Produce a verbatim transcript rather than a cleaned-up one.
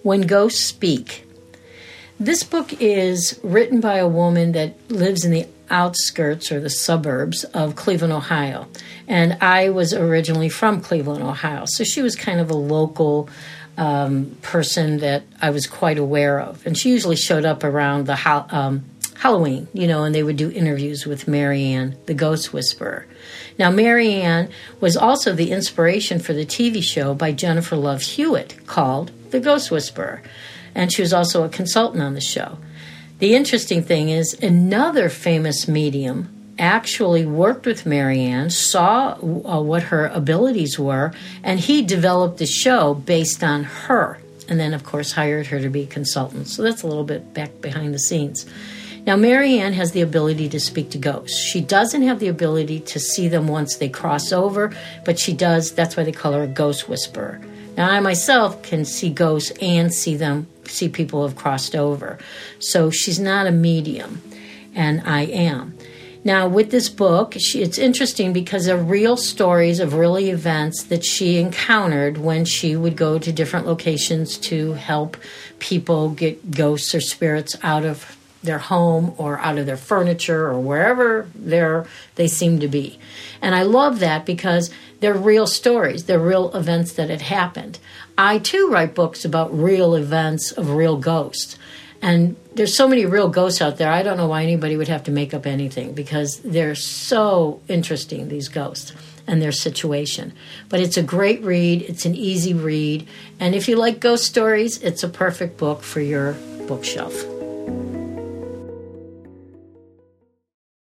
When Ghosts Speak. This book is written by a woman that lives in the outskirts or the suburbs of Cleveland, Ohio. And I was originally from Cleveland, Ohio. So she was kind of a local um, person that I was quite aware of. And she usually showed up around the ho- um, Halloween, you know, and they would do interviews with Mary Ann, the Ghost Whisperer. Now, Mary Ann was also the inspiration for the T V show by Jennifer Love Hewitt called The Ghost Whisperer. And she was also a consultant on the show. The interesting thing is another famous medium actually worked with Mary Ann, saw uh, what her abilities were, and he developed the show based on her. And then, of course, hired her to be a consultant. So that's a little bit back behind the scenes. Now, Mary Ann has the ability to speak to ghosts. She doesn't have the ability to see them once they cross over, but she does. That's why they call her a ghost whisperer. Now, I myself can see ghosts and see them, see people who have crossed over. So she's not a medium, and I am. Now, with this book, she, it's interesting because they're real stories of real events that she encountered when she would go to different locations to help people get ghosts or spirits out of their home or out of their furniture or wherever they're, they seem to be. And I love that because they're real stories. They're real events that had happened. I, too, write books about real events of real ghosts. And there's so many real ghosts out there, I don't know why anybody would have to make up anything because they're so interesting, these ghosts, and their situation. But it's a great read. It's an easy read. And if you like ghost stories, it's a perfect book for your bookshelf.